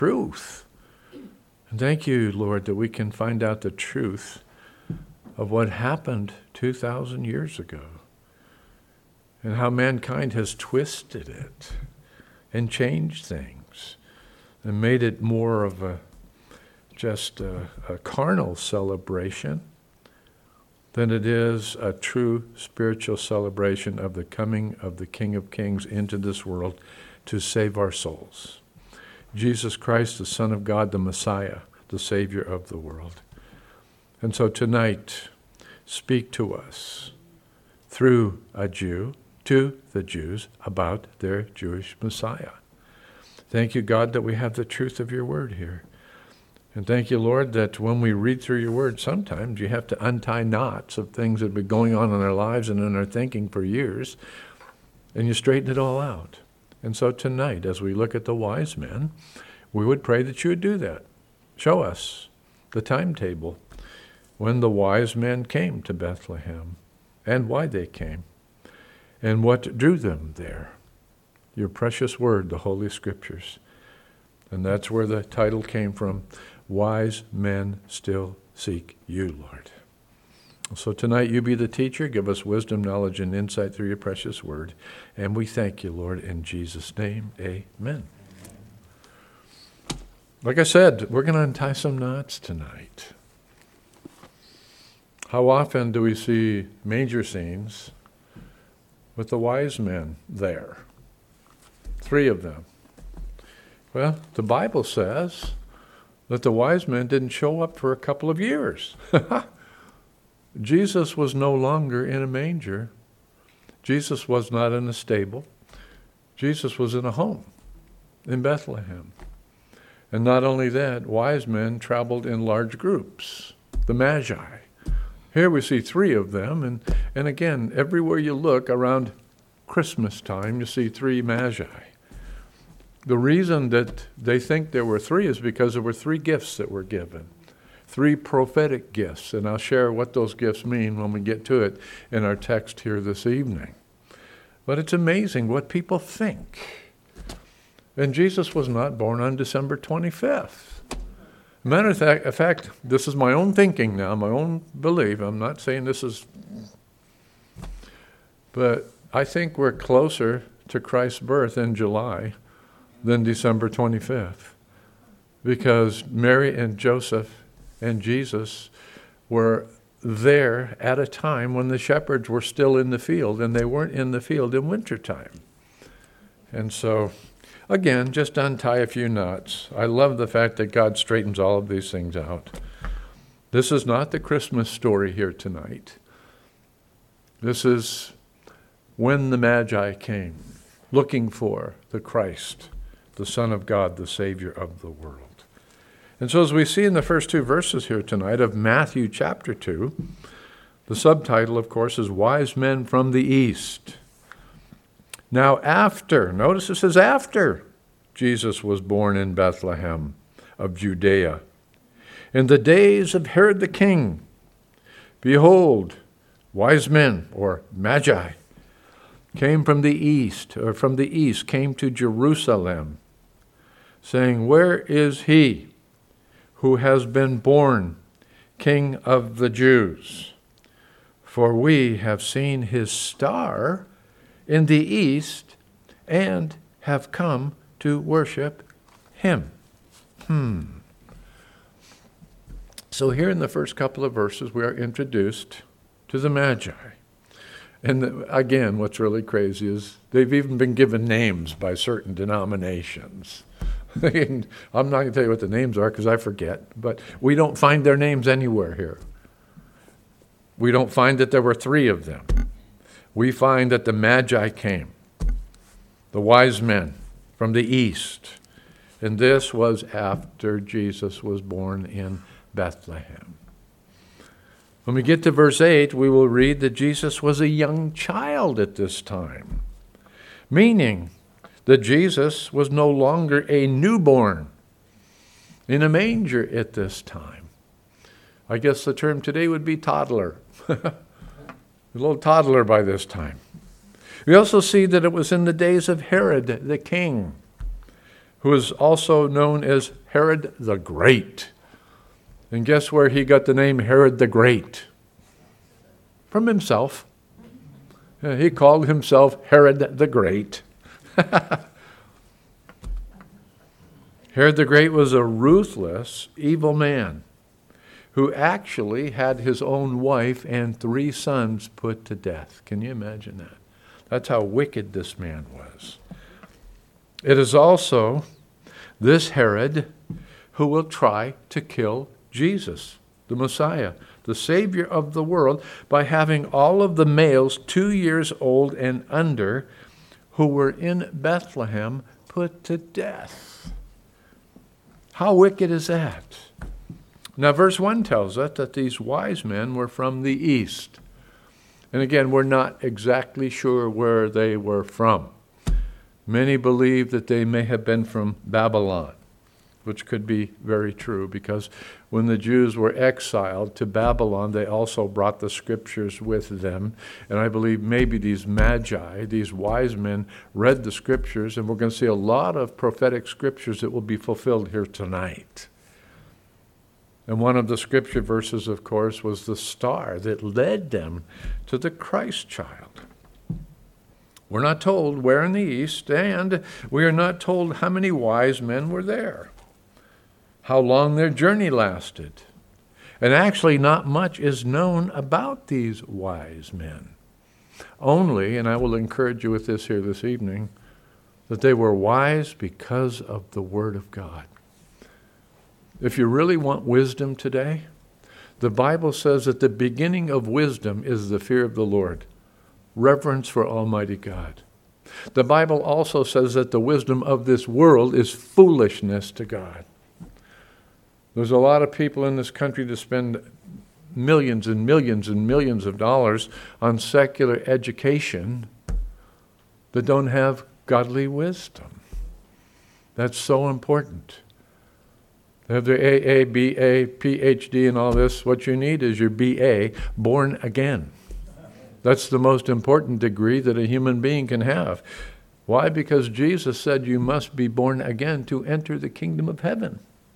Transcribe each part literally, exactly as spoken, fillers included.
truth. And thank you, Lord, that we can find out the truth of what happened two thousand years ago and how mankind has twisted it and changed things and made it more of a just a, a carnal celebration than it is a true spiritual celebration of the coming of the King of Kings into this world to save our souls. Jesus Christ, the Son of God, the Messiah, the Savior of the world. And so tonight, speak to us through a Jew, to the Jews, about their Jewish Messiah. Thank you, God, that we have the truth of your word here. And thank you, Lord, that when we read through your word, sometimes you have to untie knots of things that have been going on in our lives and in our thinking for years, and you straighten it all out. And so tonight, as we look at the wise men, we would pray that you would do that. Show us the timetable when the wise men came to Bethlehem and why they came and what drew them there. Your precious word, the Holy Scriptures. And that's where the title came from. Wise men still seek you, Lord. So tonight you be the teacher. Give us wisdom, knowledge, and insight through your precious word. And we thank you, Lord, in Jesus' name. Amen. Like I said, we're going to untie some knots tonight. How often do we see manger scenes with the wise men there? Three of them. Well, the Bible says that the wise men didn't show up for a couple of years. Jesus was no longer in a manger. Jesus was not in a stable. Jesus was in a home in Bethlehem. And not only that, wise men traveled in large groups, the Magi. Here we see three of them, and, and again, everywhere you look around Christmas time, you see three Magi. The reason that they think there were three is because there were three gifts that were given, three prophetic gifts, and I'll share what those gifts mean when we get to it in our text here this evening. But it's amazing what people think. And Jesus was not born on December twenty-fifth. Matter of fact, in fact, this is my own thinking now, my own belief. I'm not saying this is, but I think we're closer to Christ's birth in July than December twenty-fifth, because Mary and Joseph and Jesus were there at a time when the shepherds were still in the field, and they weren't in the field in wintertime. And so, again, just untie a few knots. I love the fact that God straightens all of these things out. This is not the Christmas story here tonight. This is when the Magi came, looking for the Christ, the Son of God, the Savior of the world. And so as we see in the first two verses here tonight of Matthew chapter two, the subtitle, of course, is Wise Men from the East. Now after, notice it says after Jesus was born in Bethlehem of Judea, in the days of Herod the king, behold, wise men, or Magi, came from the east, or from the east, came to Jerusalem, saying, where is he who has been born King of the Jews? For we have seen his star in the east and have come to worship him. Hmm. So here in the first couple of verses, we are introduced to the Magi. And the, again, what's really crazy is they've even been given names by certain denominations. I'm not going to tell you what the names are because I forget, but we don't find their names anywhere here. We don't find that there were three of them. We find that the Magi came, the wise men from the east, and this was after Jesus was born in Bethlehem. When we get to verse eight, we will read that Jesus was a young child at this time, meaning that Jesus was no longer a newborn in a manger at this time. I guess the term today would be toddler. A little toddler by this time. We also see that it was in the days of Herod the king. who is also known as Herod the Great. And guess where he got the name Herod the Great? From himself. He called himself Herod the Great. Herod the Great was a ruthless, evil man who actually had his own wife and three sons put to death. Can you imagine that? That's how wicked this man was. It is also this Herod who will try to kill Jesus, the Messiah, the Savior of the world, by having all of the males two years old and under who were in Bethlehem put to death. How wicked is that? Now, verse one tells us that these wise men were from the east. And again, we're not exactly sure where they were from. Many believe that they may have been from Babylon, which could be very true, because when the Jews were exiled to Babylon, they also brought the scriptures with them. And I believe maybe these magi, these wise men, read the scriptures, and we're going to see a lot of prophetic scriptures that will be fulfilled here tonight. And one of the scripture verses, of course, was the star that led them to the Christ child. We're not told where in the east, and we are not told how many wise men were there, how long their journey lasted. And actually, not much is known about these wise men. Only, and I will encourage you with this here this evening, that they were wise because of the Word of God. If you really want wisdom today, the Bible says that the beginning of wisdom is the fear of the Lord, reverence for Almighty God. The Bible also says that the wisdom of this world is foolishness to God. There's a lot of people in this country that spend millions and millions and millions of dollars on secular education that don't have godly wisdom. That's so important. They have their A A, B A, P H D and all this. What you need is your B A, born again. That's the most important degree that a human being can have. Why? Because Jesus said you must be born again to enter the kingdom of heaven.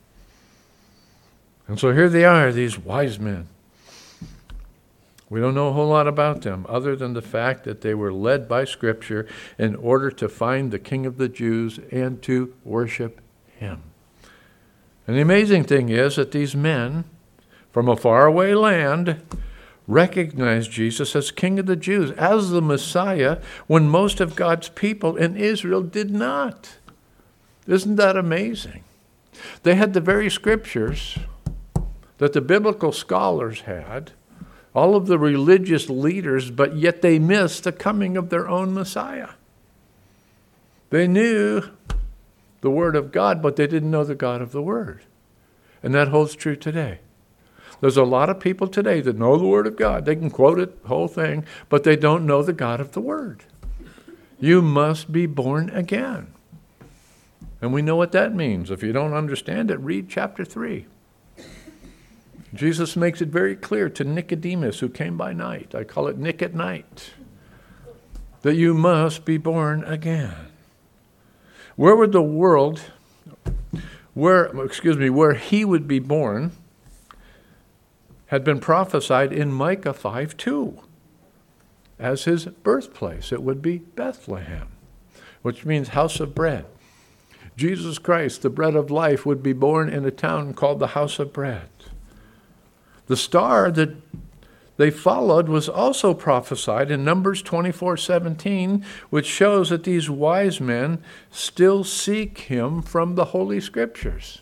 And so here they are, these wise men. We don't know a whole lot about them other than the fact that they were led by Scripture in order to find the King of the Jews and to worship him. And the amazing thing is that these men from a faraway land recognized Jesus as King of the Jews, as the Messiah, when most of God's people in Israel did not. Isn't that amazing? They had the very scriptures that the biblical scholars had, all of the religious leaders, but yet they missed the coming of their own Messiah. They knew the Word of God, but they didn't know the God of the Word. And that holds true today. There's a lot of people today that know the Word of God. They can quote it, the whole thing, but they don't know the God of the Word. You must be born again. And we know what that means. If you don't understand it, read chapter three. Jesus makes it very clear to Nicodemus, who came by night. I call it Nick at night. That you must be born again. Where would the world, where, excuse me, where he would be born had been prophesied in Micah five two as his birthplace. It would be Bethlehem, which means house of bread. Jesus Christ, the bread of life, would be born in a town called the house of bread. The star that they followed was also prophesied in Numbers twenty-four seventeen, which shows that these wise men still seek him from the Holy Scriptures.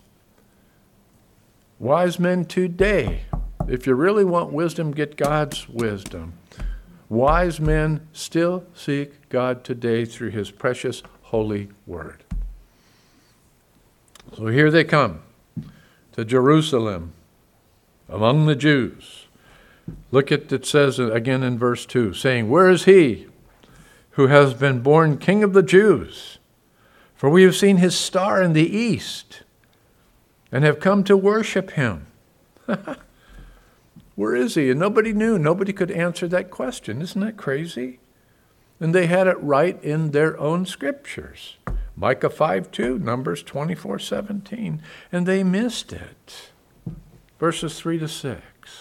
Wise men today, if you really want wisdom, get God's wisdom. Wise men still seek God today through his precious holy word. So here they come to Jerusalem among the Jews. Look at it says again in verse two, saying, "Where is he who has been born King of the Jews? For we have seen his star in the east and have come to worship him." Where is he? And nobody knew. Nobody could answer that question. Isn't that crazy? And they had it right in their own scriptures. Micah five two, Numbers twenty-four seventeen, and they missed it. Verses three to six.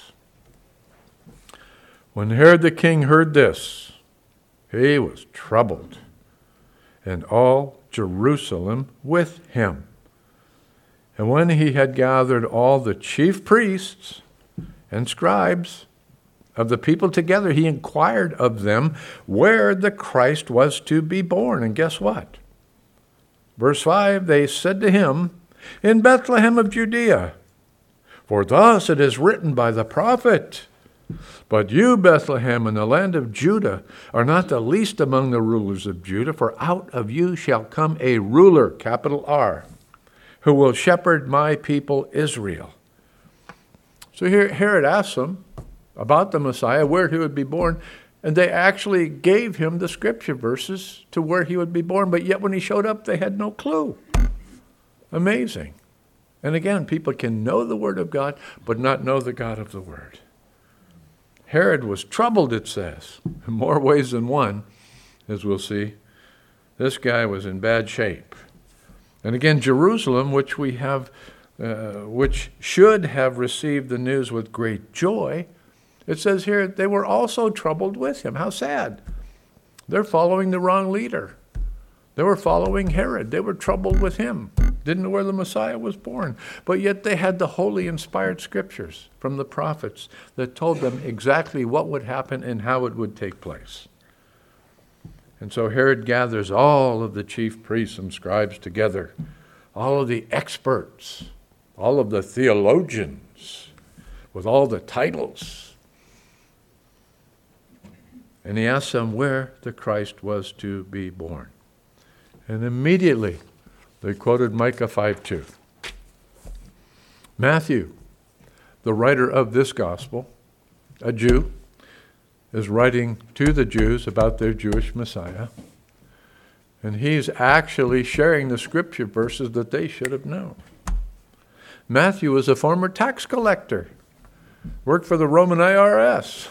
When Herod the king heard this, he was troubled, and all Jerusalem with him. And when he had gathered all the chief priests and scribes of the people together, he inquired of them where the Christ was to be born. And guess what? Verse five, they said to him, in Bethlehem of Judea, for thus it is written by the prophet, but you, Bethlehem, in the land of Judah, are not the least among the rulers of Judah, for out of you shall come a ruler, capital R, who will shepherd my people Israel. So here Herod asked them about the Messiah, where he would be born, and they actually gave him the scripture verses to where he would be born, but yet when he showed up, they had no clue. Amazing. And again, people can know the Word of God, but not know the God of the Word. Herod was troubled, it says, in more ways than one, as we'll see. This guy was in bad shape. And again, Jerusalem, which we have, uh, which should have received the news with great joy, it says here they were also troubled with him. How sad. They're following the wrong leader. They were following Herod. They were troubled with him. Didn't know where the Messiah was born. But yet they had the holy inspired scriptures from the prophets that told them exactly what would happen and how it would take place. And so Herod gathers all of the chief priests and scribes together, all of the experts, all of the theologians with all the titles. And he asks them where the Christ was to be born. And immediately they quoted Micah five two. Matthew, the writer of this gospel, a Jew, is writing to the Jews about their Jewish Messiah. And he's actually sharing the scripture verses that they should have known. Matthew was a former tax collector, worked for the Roman I R S.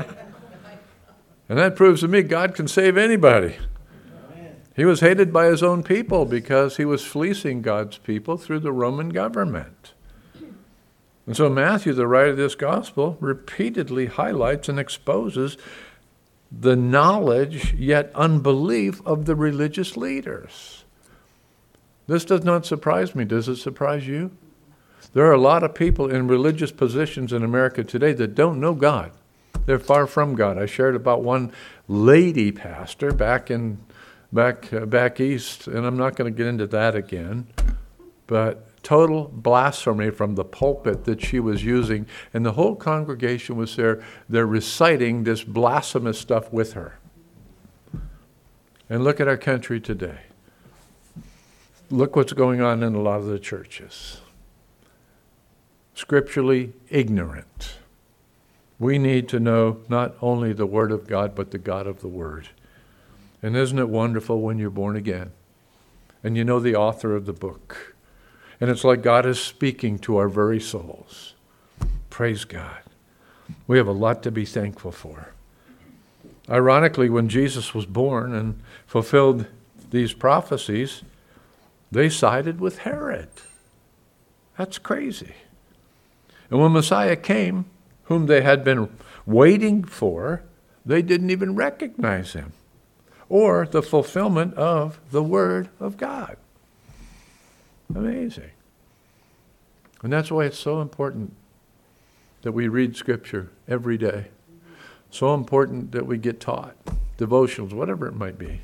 And that proves to me God can save anybody. He was hated by his own people because he was fleecing God's people through the Roman government. And so Matthew, the writer of this gospel, repeatedly highlights and exposes the knowledge yet unbelief of the religious leaders. This does not surprise me. Does it surprise you? There are a lot of people in religious positions in America today that don't know God. They're far from God. I shared about one lady pastor back in back uh, back east, and I'm not going to get into that again, but total blasphemy from the pulpit that she was using, and the whole congregation was there. They're reciting this blasphemous stuff with her. And look at our country today. Look what's going on in a lot of the churches. Scripturally ignorant. We need to know not only the Word of God, but the God of the Word. And isn't it wonderful when you're born again and you know the author of the book? And it's like God is speaking to our very souls. Praise God. We have a lot to be thankful for. Ironically, when Jesus was born and fulfilled these prophecies, they sided with Herod. That's crazy. And when Messiah came, whom they had been waiting for, they didn't even recognize him, or the fulfillment of the Word of God. Amazing. And that's why it's so important that we read Scripture every day. So important that we get taught, devotionals, whatever it might be.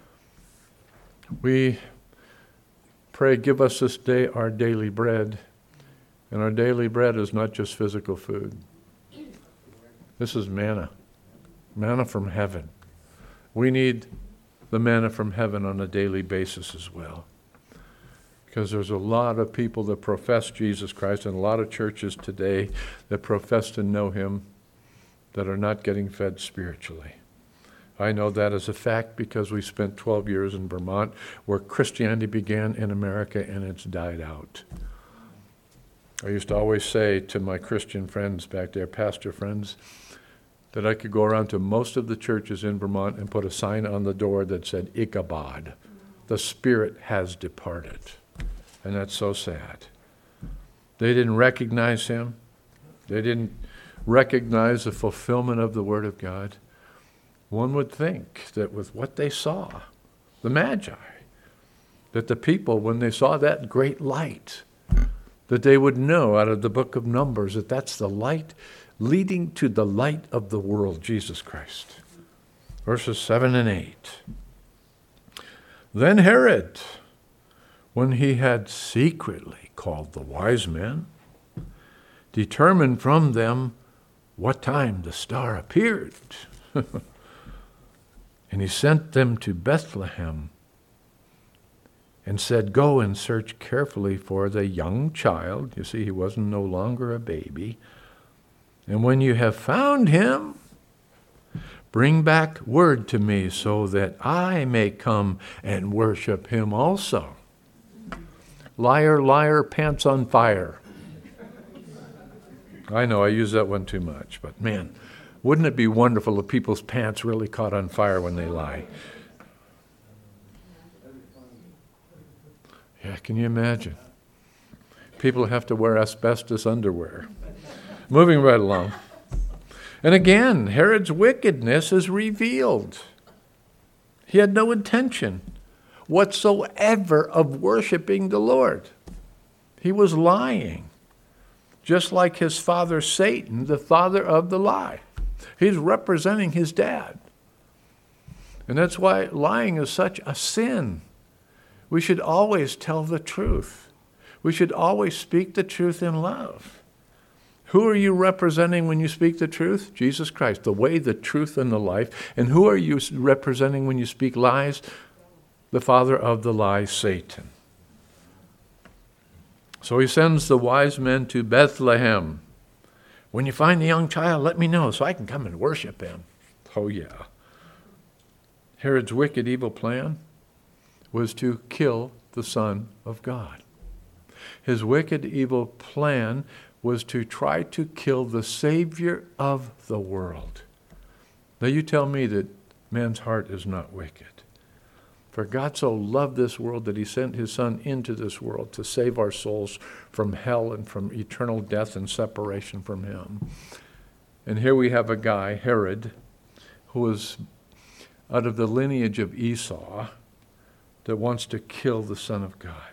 We pray, give us this day our daily bread. And our daily bread is not just physical food. This is manna, manna from heaven. We need the manna from heaven on a daily basis as well. Because there's a lot of people that profess Jesus Christ and a lot of churches today that profess to know him that are not getting fed spiritually. I know that as a fact because we spent twelve years in Vermont where Christianity began in America and it's died out. I used to always say to my Christian friends back there, pastor friends, that I could go around to most of the churches in Vermont and put a sign on the door that said Ichabod, the Spirit has departed. And that's so sad. They didn't recognize him. They didn't recognize the fulfillment of the Word of God. One would think that with what they saw, the Magi, that the people, when they saw that great light, that they would know out of the book of Numbers that that's the light leading to the light of the world, Jesus Christ. Verses seven and eight. Then Herod, when he had secretly called the wise men, determined from them what time the star appeared. And he sent them to Bethlehem and said, go and search carefully for the young child. You see, he wasn't no longer a baby. And when you have found him, bring back word to me so that I may come and worship him also. Liar, liar, pants on fire. I know I use that one too much, but man, wouldn't it be wonderful if people's pants really caught on fire when they lie? Yeah, can you imagine? People have to wear asbestos underwear. Moving right along. And again, Herod's wickedness is revealed. He had no intention whatsoever of worshiping the Lord. He was lying, just like his father Satan, the father of the lie. He's representing his dad. And that's why lying is such a sin. We should always tell the truth. We should always speak the truth in love. Who are you representing when you speak the truth? Jesus Christ, the way, the truth, and the life. And who are you representing when you speak lies? The father of the lie, Satan. So he sends the wise men to Bethlehem. When you find the young child, let me know so I can come and worship him. Oh, yeah. Herod's wicked, evil plan was to kill the Son of God. His wicked, evil plan was to try to kill the Savior of the world. Now you tell me that man's heart is not wicked. For God so loved this world that he sent his Son into this world to save our souls from hell and from eternal death and separation from him. And here we have a guy, Herod, who was out of the lineage of Esau, that wants to kill the Son of God.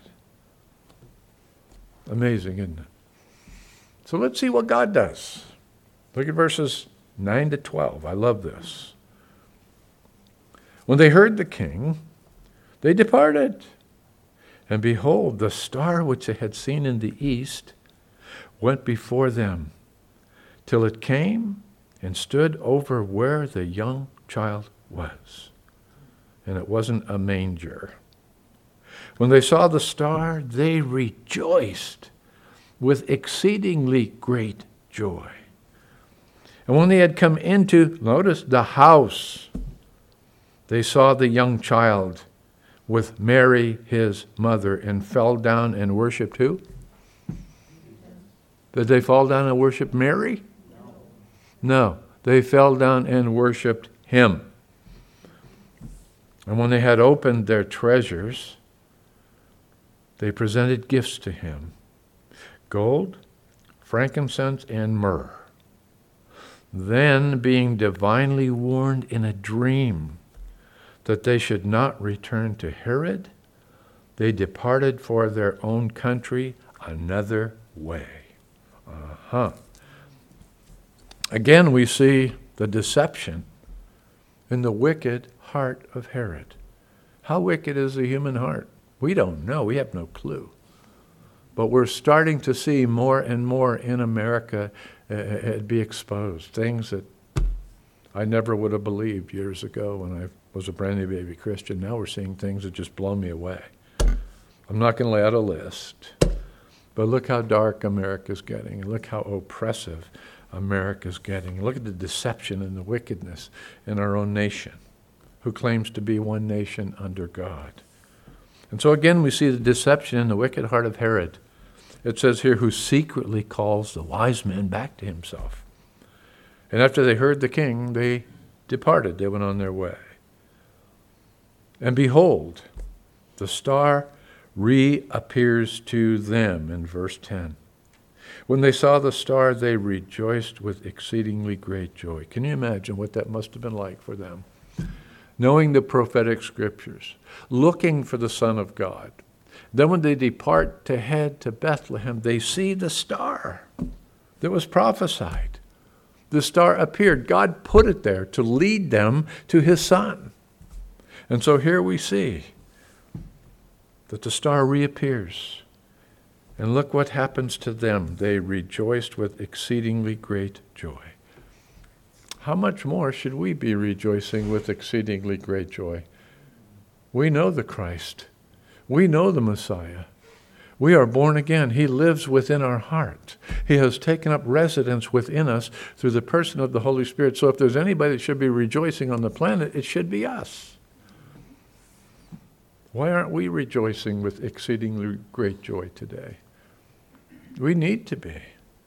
Amazing, isn't it? So let's see what God does. Look at verses nine to twelve. I love this. When they heard the king, they departed. And behold, the star which they had seen in the east went before them, till it came and stood over where the young child was. And it wasn't a manger. When they saw the star, they rejoiced with exceedingly great joy. And when they had come into, notice, the house, they saw the young child with Mary, his mother, and fell down and worshipped who? Did they fall down and worship Mary? No. They fell down and worshipped him. And when they had opened their treasures, they presented gifts to him, gold, frankincense, and myrrh. Then, being divinely warned in a dream that they should not return to Herod, they departed for their own country another way. Uh-huh. Again, we see the deception in the wicked heart of Herod. How wicked is the human heart? We don't know. We have no clue. But we're starting to see more and more in America uh, be exposed. Things that I never would have believed years ago when I was a brand new baby Christian. Now we're seeing things that just blow me away. I'm not going to lay out a list. But look how dark America's getting. Look how oppressive America's getting. Look at the deception and the wickedness in our own nation, who claims to be one nation under God. And so again, we see the deception in the wicked heart of Herod. It says here, who secretly calls the wise men back to himself. And after they heard the king, they departed. They went on their way. And behold, The star reappears to them in verse ten. When they saw the star, they rejoiced with exceedingly great joy. Can you imagine what that must have been like for them? Knowing the prophetic scriptures, looking for the Son of God. Then when they depart to head to Bethlehem, they see the star that was prophesied. The star appeared. God put it there to lead them to his Son. And so here we see that the star reappears. And look what happens to them. They rejoiced with exceedingly great joy. How much more should we be rejoicing with exceedingly great joy? We know the Christ. We know the Messiah. We are born again. He lives within our heart. He has taken up residence within us through the person of the Holy Spirit. So if there's anybody that should be rejoicing on the planet, it should be us. Why aren't we rejoicing with exceedingly great joy today? We need to be.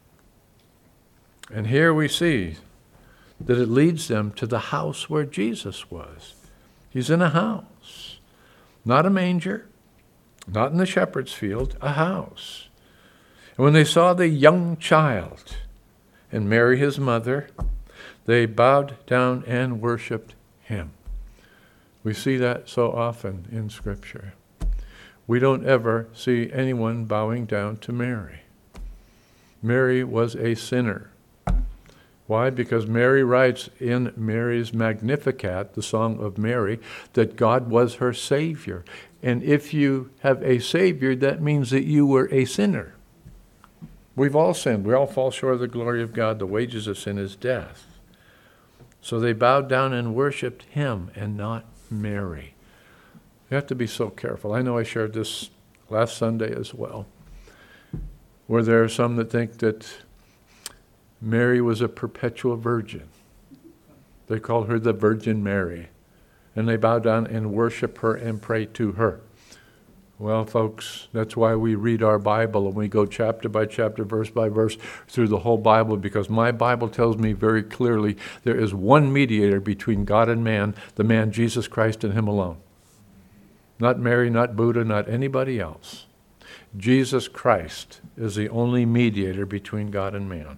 And here we see that it leads them to the house where Jesus was. He's in a house, not a manger, not in the shepherd's field, a house. And when they saw the young child and Mary his mother, they bowed down and worshiped him. We see that so often in Scripture. We don't ever see anyone bowing down to Mary. Mary was a sinner. Why? Because Mary writes in Mary's Magnificat, the Song of Mary, that God was her Savior. And if you have a Savior, that means that you were a sinner. We've all sinned. We all fall short of the glory of God. The wages of sin is death. So they bowed down and worshiped him and not Mary. You have to be so careful. I know I shared this last Sunday as well, where there are some that think that Mary was a perpetual virgin. They call her the Virgin Mary. And they bow down and worship her and pray to her. Well, folks, that's why we read our Bible and we go chapter by chapter, verse by verse through the whole Bible, because my Bible tells me very clearly there is one mediator between God and man, the man Jesus Christ and him alone. Not Mary, not Buddha, not anybody else. Jesus Christ is the only mediator between God and man.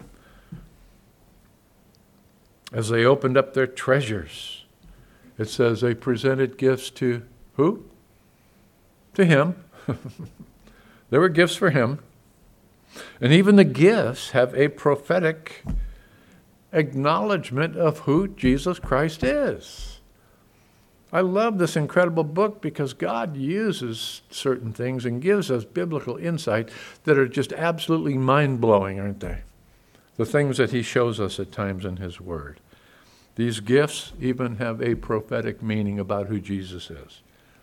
As they opened up their treasures, it says they presented gifts to who? To him. There were gifts for him. And even the gifts have a prophetic acknowledgement of who Jesus Christ is. I love this incredible book because God uses certain things and gives us biblical insight that are just absolutely mind-blowing, aren't they? The things that he shows us at times in his word. These gifts even have a prophetic meaning about who Jesus is.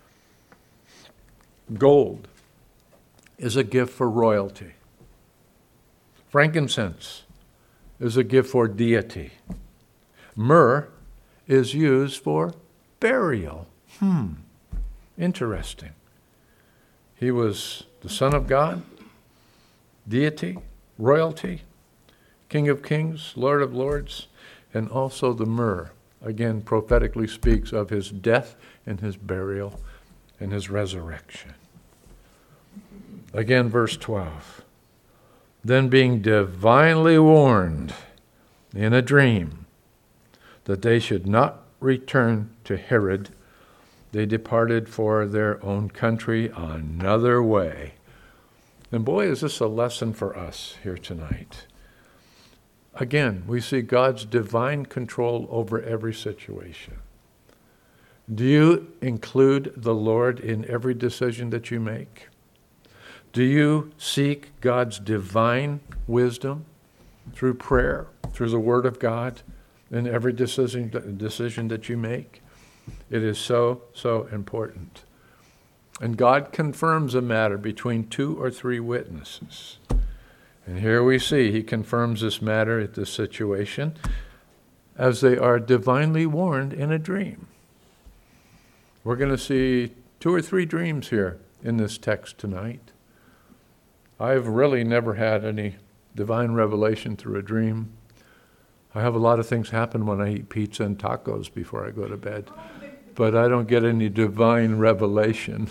Gold is a gift for royalty. Frankincense is a gift for deity. Myrrh is used for burial. Hmm. Interesting. He was the Son of God, deity, royalty, King of kings, Lord of lords, and also the myrrh, again, prophetically speaks of his death and his burial and his resurrection. Again, verse twelve. Then being divinely warned in a dream that they should not return to Herod, they departed for their own country another way. And boy, is this a lesson for us here tonight. Again, we see God's divine control over every situation. Do you include the Lord in every decision that you make? Do you seek God's divine wisdom through prayer, through the Word of God, in every decision, decision that you make? It is so, so important. And God confirms a matter between two or three witnesses. And here we see he confirms this matter at this situation as they are divinely warned in a dream. We're going to see two or three dreams here in this text tonight. I've really never had any divine revelation through a dream. I have a lot of things happen when I eat pizza and tacos before I go to bed. but I don't get any divine revelation.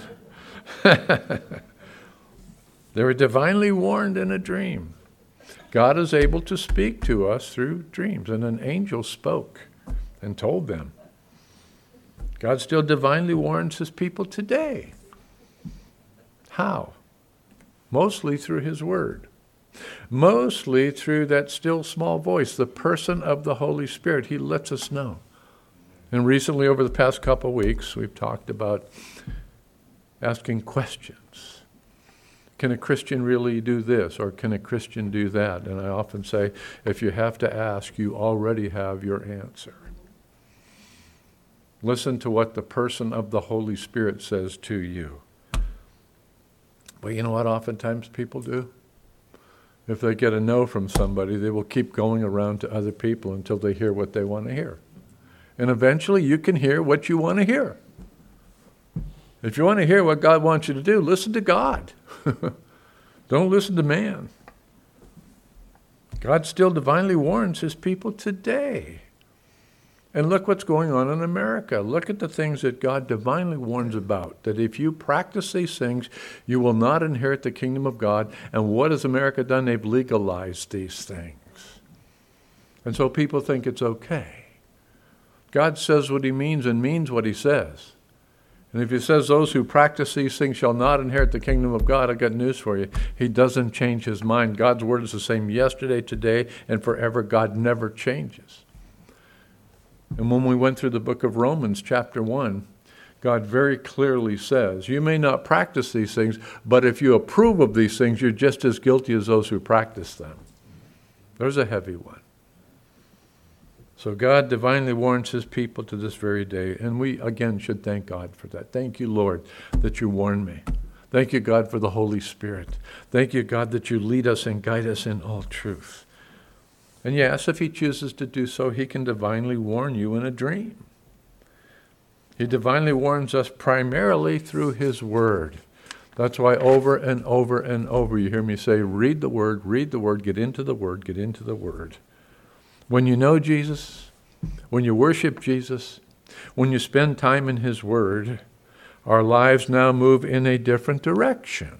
They were divinely warned in a dream. God is able to speak to us through dreams, and an angel spoke and told them. God still divinely warns his people today. How? Mostly through his word. Mostly through that still small voice, the person of the Holy Spirit. He lets us know. And recently, over the past couple of weeks, we've talked about asking questions. Can a Christian really do this, or can a Christian do that? And I often say, if you have to ask, you already have your answer. Listen to what the person of the Holy Spirit says to you. But you know what oftentimes people do? If they get a no from somebody, they will keep going around to other people until they hear what they want to hear. And eventually you can hear what you want to hear. If you want to hear what God wants you to do, listen to God. Don't listen to man. God still divinely warns his people today. And look what's going on in America. Look at the things that God divinely warns about, that if you practice these things, you will not inherit the kingdom of God. And what has America done? They've legalized these things. And so people think it's okay. God says what he means and means what he says. And if he says those who practice these things shall not inherit the kingdom of God, I've got news for you. He doesn't change his mind. God's word is the same yesterday, today, and forever. God never changes. And when we went through the book of Romans, chapter one, God very clearly says, you may not practice these things, but if you approve of these things, you're just as guilty as those who practice them. There's a heavy one. So God divinely warns his people to this very day, and we again should thank God for that. Thank you, Lord, that you warn me. Thank you, God, for the Holy Spirit. Thank you, God, that you lead us and guide us in all truth. And yes, if he chooses to do so, he can divinely warn you in a dream. He divinely warns us primarily through his word. That's why over and over and over you hear me say, read the word, read the word, get into the word, get into the word. When you know Jesus, when you worship Jesus, when you spend time in his word, our lives now move in a different direction.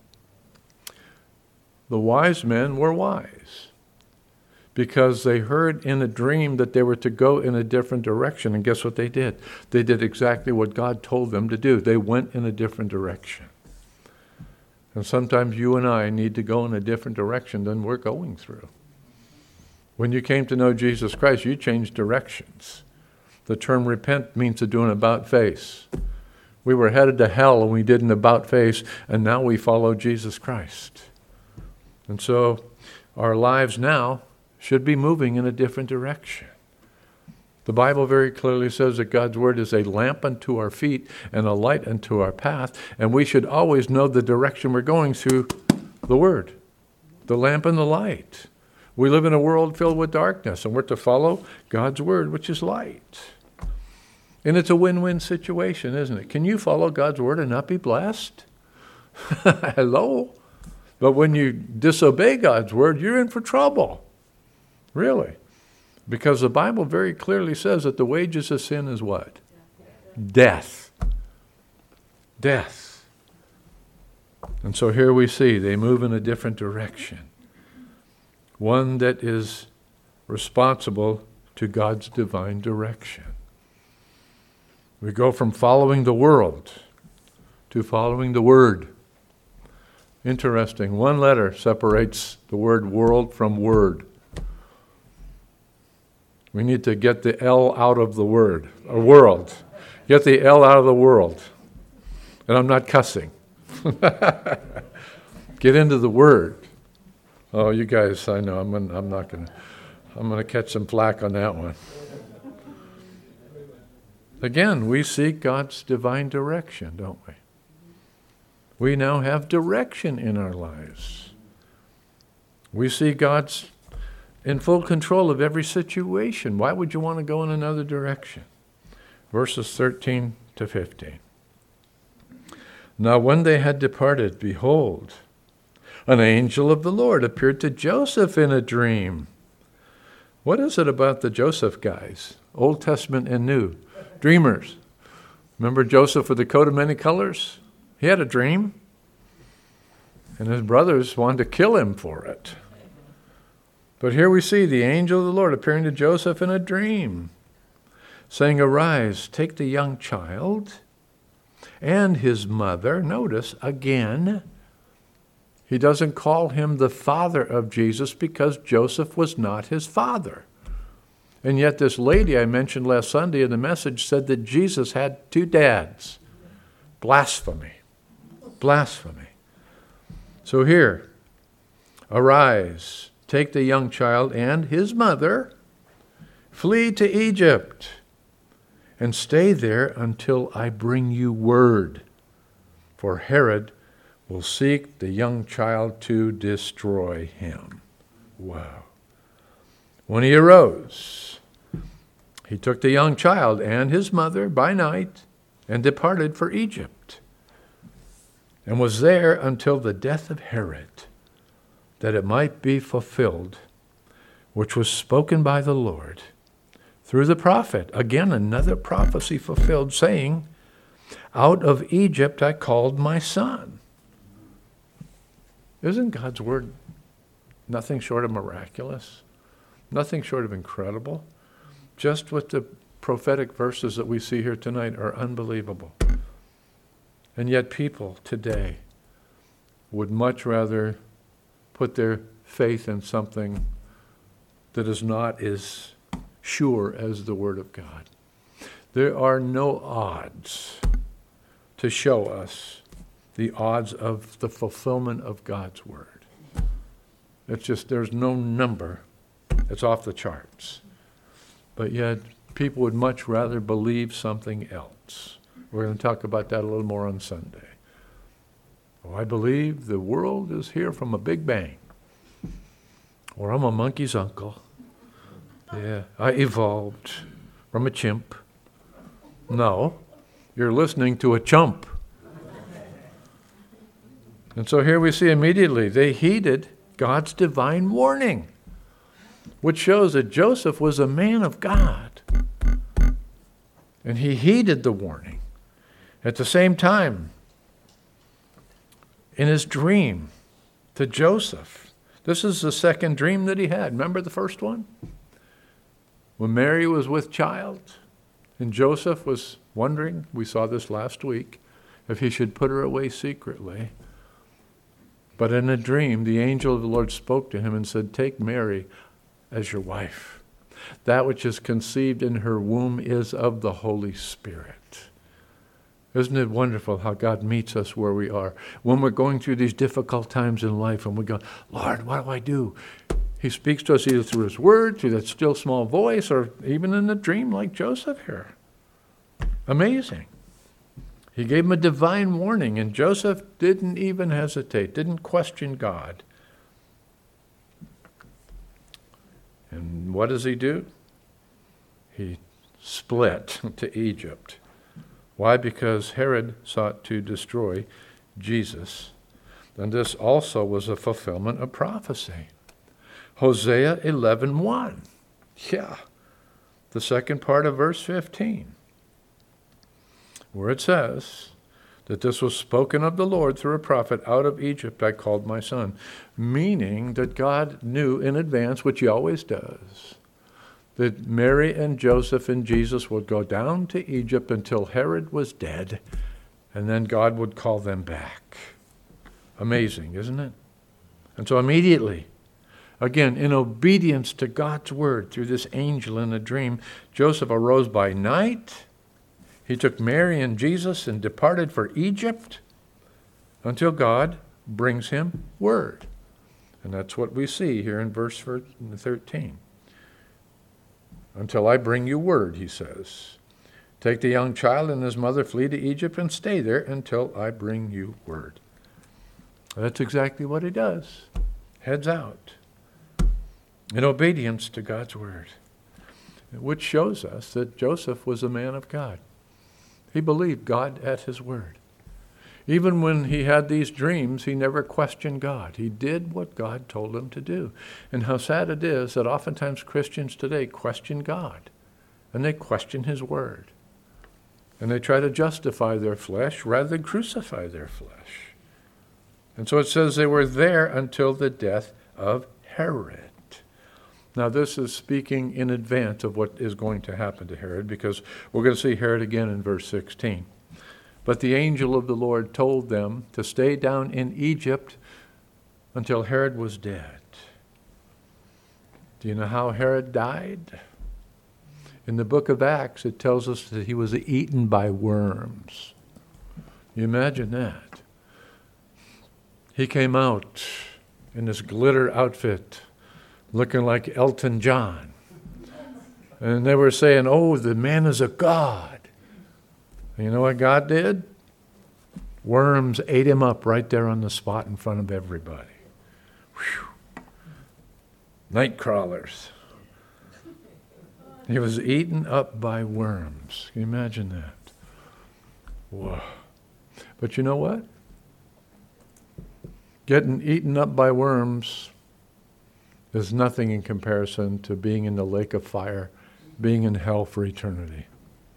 The wise men were wise because they heard in a dream that they were to go in a different direction. And guess what they did? They did exactly what God told them to do. They went in a different direction. And sometimes you and I need to go in a different direction than we're going through. When you came to know Jesus Christ, you changed directions. The term repent means to do an about face. We were headed to hell and we did an about face, and now we follow Jesus Christ. And so our lives now should be moving in a different direction. The Bible very clearly says that God's word is a lamp unto our feet and a light unto our path, and we should always know the direction we're going through the word, the lamp and the light. We live in a world filled with darkness, and we're to follow God's word, which is light. And it's a win-win situation, isn't it? Can you follow God's word and not be blessed? Hello? But when you disobey God's word, you're in for trouble. Really. Because the Bible very clearly says that the wages of sin is what? Death. Death. And so here we see they move in a different direction. One that is responsible to God's divine direction. We go from following the world to following the word. Interesting. One letter separates the word world from word. We need to get the L out of the word, or world. Get the L out of the world. And I'm not cussing. Get into the word. Oh, you guys, I know, I'm, gonna, I'm not going to, I'm going to catch some flack on that one. Again, we seek God's divine direction, don't we? We now have direction in our lives. We see God's in full control of every situation. Why would you want to go in another direction? Verses thirteen to fifteen. Now when they had departed, behold, an angel of the Lord appeared to Joseph in a dream. What is it about the Joseph guys, Old Testament and New? Dreamers. Remember Joseph with the coat of many colors? He had a dream. And his brothers wanted to kill him for it. But here we see the angel of the Lord appearing to Joseph in a dream, saying, "Arise, take the young child and his mother." Notice, again, he doesn't call him the father of Jesus because Joseph was not his father. And yet this lady I mentioned last Sunday in the message said that Jesus had two dads. Blasphemy. Blasphemy. So here, arise, take the young child and his mother, flee to Egypt, and stay there until I bring you word. For Herod will seek the young child to destroy him. Wow. When he arose, he took the young child and his mother by night and departed for Egypt, and was there until the death of Herod, that it might be fulfilled, which was spoken by the Lord through the prophet. Again, another prophecy fulfilled, saying, "Out of Egypt I called my son." Isn't God's word nothing short of miraculous? Nothing short of incredible? Just what the prophetic verses that we see here tonight are unbelievable. And yet people today would much rather put their faith in something that is not as sure as the Word of God. There are no odds to show us the odds of the fulfillment of God's Word. It's just, there's no number. It's off the charts. But yet people would much rather believe something else. We're going to talk about that a little more on Sunday. Oh, I believe the world is here from a big bang. Or I'm a monkey's uncle. Yeah, I evolved from a chimp. No, you're listening to a chump. And so here we see immediately they heeded God's divine warning, which shows that Joseph was a man of God. And he heeded the warning. At the same time, in his dream to Joseph, this is the second dream that he had. Remember the first one? When Mary was with child and Joseph was wondering, we saw this last week, if he should put her away secretly. But in a dream, the angel of the Lord spoke to him and said, "Take Mary as your wife. That which is conceived in her womb is of the Holy Spirit." Isn't it wonderful how God meets us where we are? When we're going through these difficult times in life and we go, "Lord, what do I do?" He speaks to us either through his word, through that still small voice, or even in a dream like Joseph here. Amazing. He gave him a divine warning, and Joseph didn't even hesitate, didn't question God. And what does he do? He split to Egypt. Why? Because Herod sought to destroy Jesus. And this also was a fulfillment of prophecy. Hosea eleven one. Yeah. The second part of verse fifteen. Where it says that this was spoken of the Lord through a prophet, "Out of Egypt I called my son." Meaning that God knew in advance, which he always does, that Mary and Joseph and Jesus would go down to Egypt until Herod was dead, and then God would call them back. Amazing, isn't it? And so immediately, again, in obedience to God's word through this angel in a dream, Joseph arose by night. He took Mary and Jesus and departed for Egypt until God brings him word. And that's what we see here in verse thirteen. "Until I bring you word," he says. "Take the young child and his mother, flee to Egypt, and stay there until I bring you word." That's exactly what he does. Heads out in obedience to God's word, which shows us that Joseph was a man of God. He believed God at his word. Even when he had these dreams, he never questioned God. He did what God told him to do. And how sad it is that oftentimes Christians today question God, and they question his word. And they try to justify their flesh rather than crucify their flesh. And so it says they were there until the death of Herod. Now this is speaking in advance of what is going to happen to Herod, because we're going to see Herod again in verse sixteen. But the angel of the Lord told them to stay down in Egypt until Herod was dead. Do you know how Herod died? In the book of Acts, it tells us that he was eaten by worms. You imagine that? He came out in this glitter outfit, looking like Elton John. And they were saying, oh, the man is a god. And you know what God did? Worms ate him up right there on the spot in front of everybody. Whew. Night crawlers. He was eaten up by worms. Can you imagine that? Whoa. But you know what? Getting eaten up by worms is nothing in comparison to being in the lake of fire, being in hell for eternity.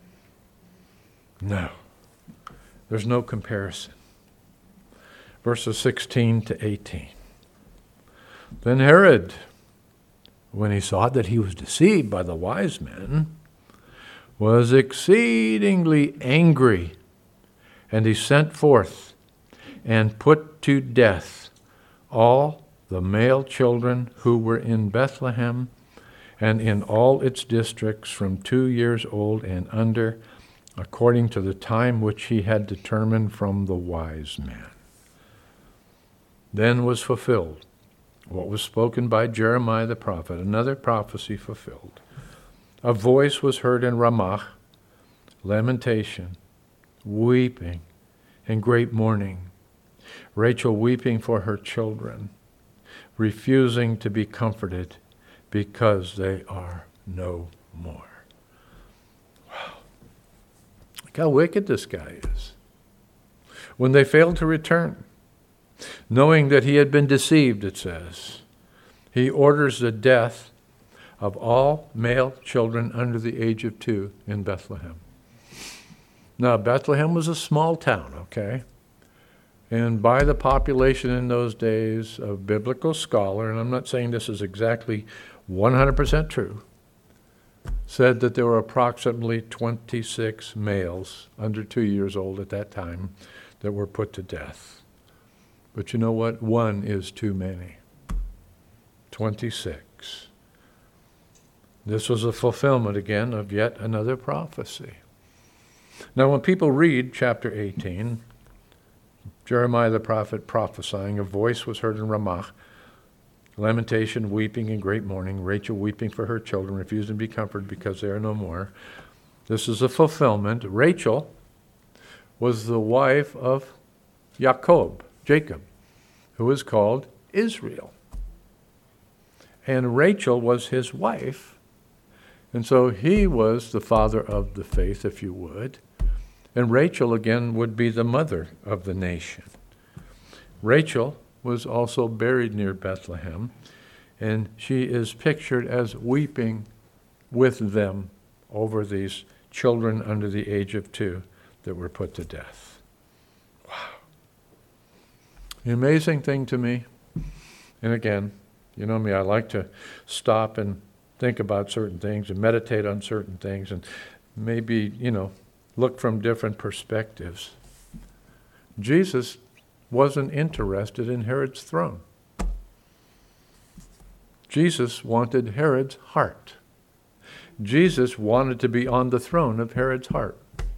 No. There's no comparison. Verses sixteen to eighteen. Then Herod, when he saw that he was deceived by the wise men, was exceedingly angry, and he sent forth and put to death all the male children who were in Bethlehem and in all its districts from two years old and under, according to the time which he had determined from the wise men. Then was fulfilled what was spoken by Jeremiah the prophet, another prophecy fulfilled. A voice was heard in Ramah, lamentation, weeping, and great mourning. Rachel weeping for her children, refusing to be comforted because they are no more. Wow. Look how wicked this guy is. When they failed to return, knowing that he had been deceived, it says, he orders the death of all male children under the age of two in Bethlehem. Now, Bethlehem was a small town, okay? And by the population in those days, a biblical scholar, and I'm not saying this is exactly one hundred percent true, said that there were approximately twenty-six males under two years old at that time that were put to death. But you know what? One is too many. twenty-six. This was a fulfillment again of yet another prophecy. Now, when people read chapter eighteen, Jeremiah the prophet prophesying, a voice was heard in Ramah, lamentation, weeping, and great mourning, Rachel weeping for her children, refusing to be comforted because they are no more. This is a fulfillment. Rachel was the wife of Jacob, Jacob, who was called Israel. And Rachel was his wife, and so he was the father of the faith, if you would. And Rachel, again, would be the mother of the nation. Rachel was also buried near Bethlehem, and she is pictured as weeping with them over these children under the age of two that were put to death. Wow. The amazing thing to me, and again, you know me, I like to stop and think about certain things and meditate on certain things and maybe, you know, look from different perspectives. Jesus wasn't interested in Herod's throne. Jesus wanted Herod's heart. Jesus wanted to be on the throne of Herod's heart.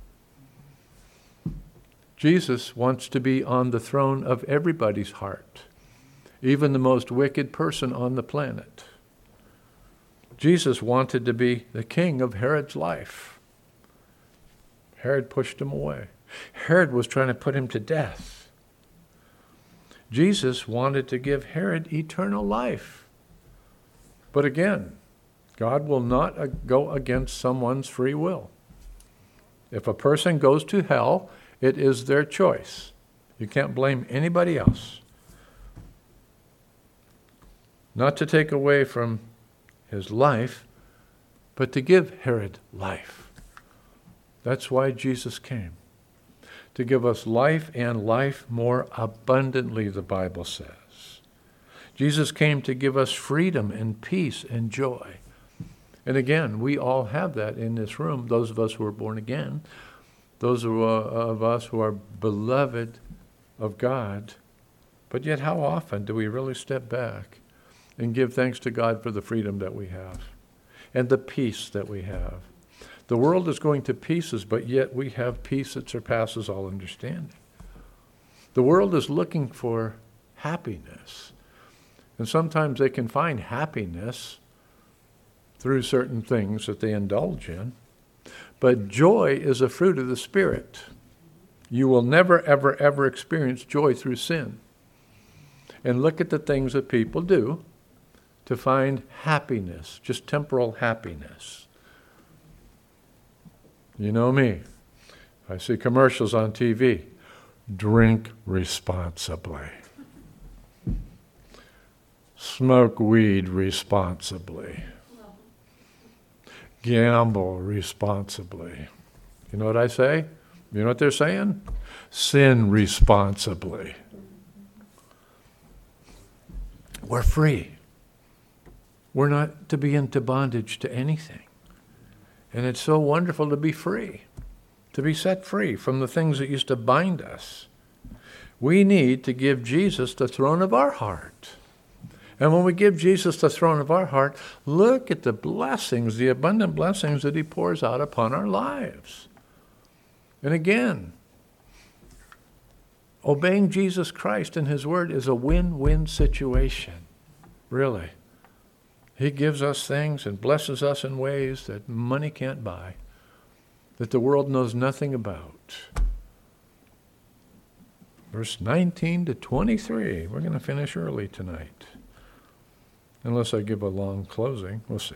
Jesus wants to be on the throne of everybody's heart, even the most wicked person on the planet. Jesus wanted to be the king of Herod's life. Herod pushed him away. Herod was trying to put him to death. Jesus wanted to give Herod eternal life. But again, God will not go against someone's free will. If a person goes to hell, it is their choice. You can't blame anybody else. Not to take away from his life, but to give Herod life. That's why Jesus came. To give us life and life more abundantly, the Bible says. Jesus came to give us freedom and peace and joy. And again, we all have that in this room, those of us who are born again, those who are, of us who are beloved of God. But yet how often do we really step back and give thanks to God for the freedom that we have and the peace that we have? The world is going to pieces, but yet we have peace that surpasses all understanding. The world is looking for happiness. And sometimes they can find happiness through certain things that they indulge in. But joy is a fruit of the Spirit. You will never, ever, ever experience joy through sin. And look at the things that people do to find happiness, just temporal happiness. You know me. I see commercials on T V. Drink responsibly. Smoke weed responsibly. Gamble responsibly. You know what I say? You know what they're saying? Sin responsibly. We're free. We're not to be into bondage to anything. And it's so wonderful to be free, to be set free from the things that used to bind us. We need to give Jesus the throne of our heart. And when we give Jesus the throne of our heart, look at the blessings, the abundant blessings that he pours out upon our lives. And again, obeying Jesus Christ and his word is a win-win situation, really. He gives us things and blesses us in ways that money can't buy, that the world knows nothing about. Verse nineteen to twenty-three. We're going to finish early tonight. Unless I give a long closing. We'll see.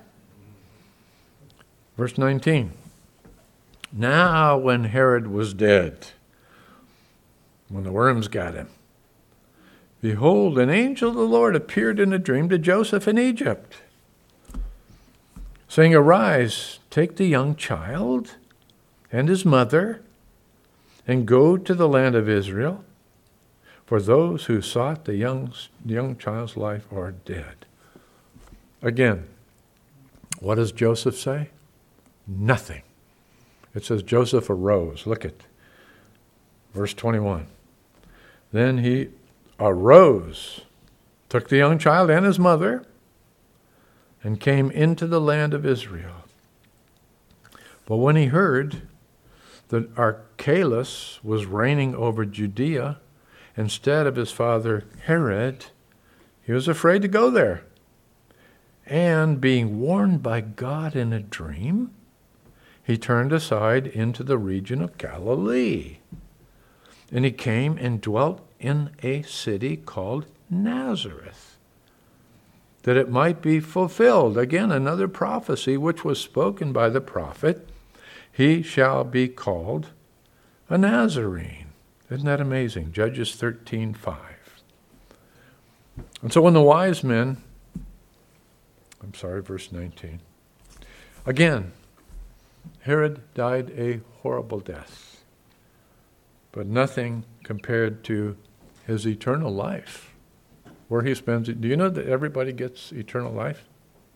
Verse nineteen. Now when Herod was dead, when the worms got him, behold, an angel of the Lord appeared in a dream to Joseph in Egypt, saying, Arise, take the young child and his mother, and go to the land of Israel, for those who sought the young, young child's life are dead. Again, what does Joseph say? Nothing. It says Joseph arose. Look at verse twenty-one. Then he arose, took the young child and his mother, and came into the land of Israel. But when he heard that Archelaus was reigning over Judea instead of his father Herod, he was afraid to go there. And being warned by God in a dream, he turned aside into the region of Galilee. And he came and dwelt in a city called Nazareth, that it might be fulfilled. Again, another prophecy which was spoken by the prophet, he shall be called a Nazarene. Isn't that amazing? Judges thirteen five. And so when the wise men, I'm sorry, verse nineteen. Again, Herod died a horrible death, but nothing compared to his eternal life, where he spends it. Do you know that everybody gets eternal life?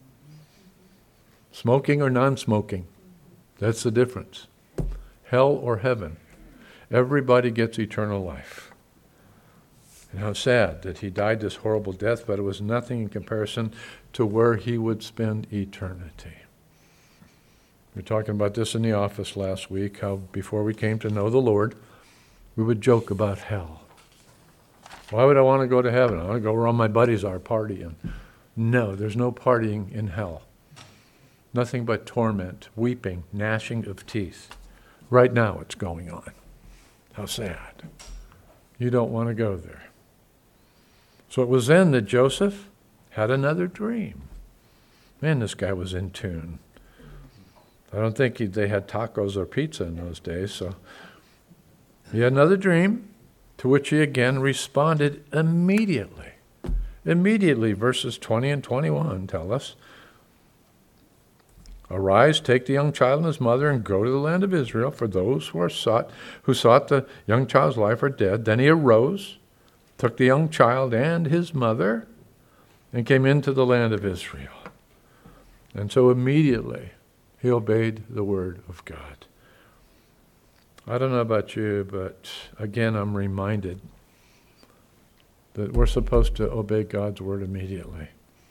Smoking or non-smoking, that's the difference. Hell or heaven, everybody gets eternal life. And how sad that he died this horrible death, but it was nothing in comparison to where he would spend eternity. We were talking about this in the office last week, how before we came to know the Lord, we would joke about hell. Why would I want to go to heaven? I want to go where all my buddies are partying. No, there's no partying in hell. Nothing but torment, weeping, gnashing of teeth. Right now it's going on. How sad. You don't want to go there. So it was then that Joseph had another dream. Man, this guy was in tune. I don't think he, they had tacos or pizza in those days, so he had another dream, to which he again responded immediately. Immediately, verses twenty and twenty-one tell us. Arise, take the young child and his mother, and go to the land of Israel, for those who are sought, who sought the young child's life are dead. Then he arose, took the young child and his mother, and came into the land of Israel. And so immediately he obeyed the word of God. I don't know about you, but again, I'm reminded that we're supposed to obey God's word immediately.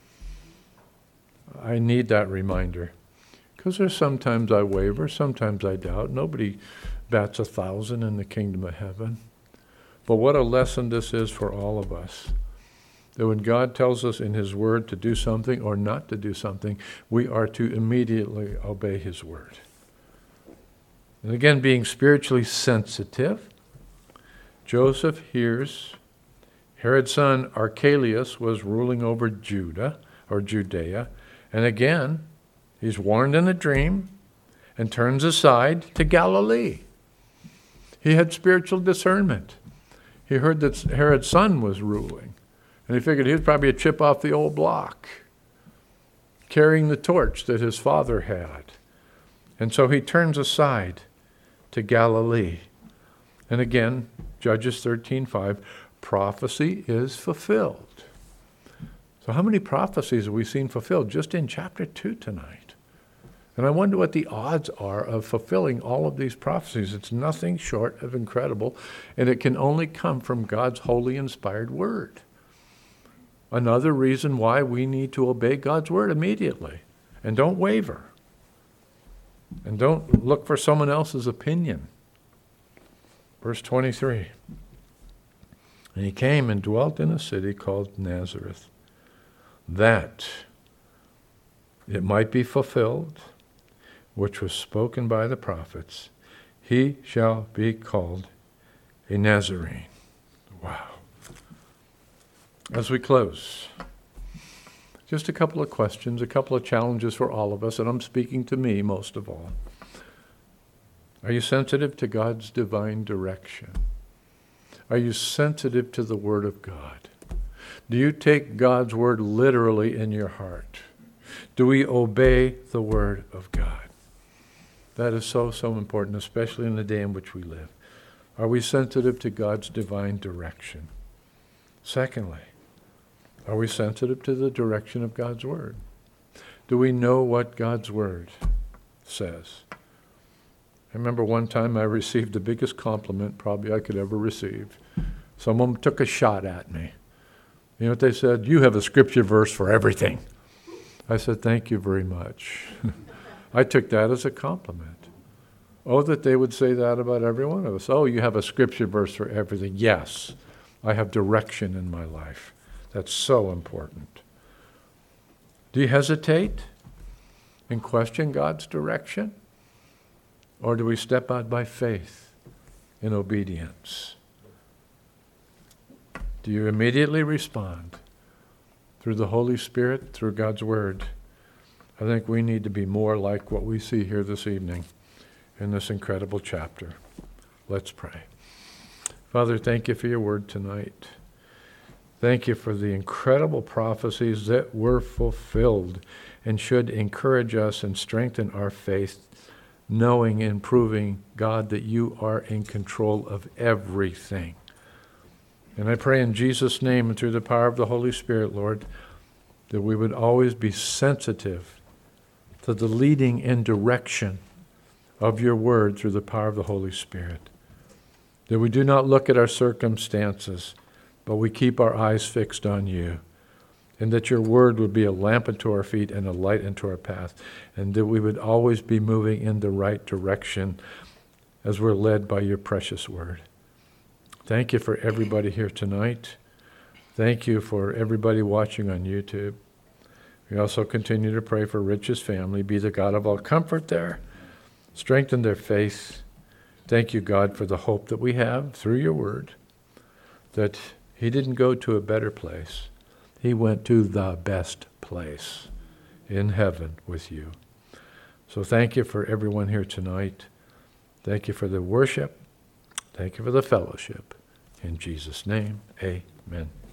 I need that reminder. Because there's sometimes I waver, sometimes I doubt. Nobody bats a thousand in the kingdom of heaven. But what a lesson this is for all of us. That when God tells us in his word to do something or not to do something, we are to immediately obey his word. And again, being spiritually sensitive, Joseph hears Herod's son Archelaus was ruling over Judah, or Judea, and again, he's warned in a dream and turns aside to Galilee. He had spiritual discernment. He heard that Herod's son was ruling, and he figured he was probably a chip off the old block, carrying the torch that his father had. And so he turns aside to Galilee. And again, Judges thirteen five, prophecy is fulfilled. So how many prophecies have we seen fulfilled just in chapter two tonight? And I wonder what the odds are of fulfilling all of these prophecies. It's nothing short of incredible, and it can only come from God's holy inspired word. Another reason why we need to obey God's word immediately. And don't waver. And don't look for someone else's opinion. Verse twenty-three. And he came and dwelt in a city called Nazareth, that it might be fulfilled, which was spoken by the prophets, he shall be called a Nazarene. Wow. As we close, just a couple of questions, a couple of challenges for all of us, and I'm speaking to me most of all. Are you sensitive to God's divine direction? Are you sensitive to the Word of God? Do you take God's Word literally in your heart? Do we obey the Word of God? That is so, so important, especially in the day in which we live. Are we sensitive to God's divine direction? Secondly, are we sensitive to the direction of God's Word? Do we know what God's Word says? I remember one time I received the biggest compliment probably I could ever receive. Someone took a shot at me. You know what they said? You have a scripture verse for everything. I said, thank you very much. I took that as a compliment. Oh, that they would say that about every one of us. Oh, you have a scripture verse for everything. Yes, I have direction in my life. That's so important. Do you hesitate and question God's direction? Or do we step out by faith in obedience? Do you immediately respond through the Holy Spirit, through God's Word? I think we need to be more like what we see here this evening in this incredible chapter. Let's pray. Father, thank you for your word tonight. Thank you for the incredible prophecies that were fulfilled and should encourage us and strengthen our faith, knowing and proving, God, that you are in control of everything. And I pray in Jesus' name and through the power of the Holy Spirit, Lord, that we would always be sensitive to the leading and direction of your word through the power of the Holy Spirit. That we do not look at our circumstances, but we keep our eyes fixed on you. And that your word would be a lamp unto our feet and a light unto our path. And that we would always be moving in the right direction as we're led by your precious word. Thank you for everybody here tonight. Thank you for everybody watching on YouTube. We also continue to pray for Rich's family. Be the God of all comfort there. Strengthen their faith. Thank you, God, for the hope that we have through your word, that he didn't go to a better place. He went to the best place in heaven with you. So thank you for everyone here tonight. Thank you for the worship. Thank you for the fellowship. In Jesus' name, amen.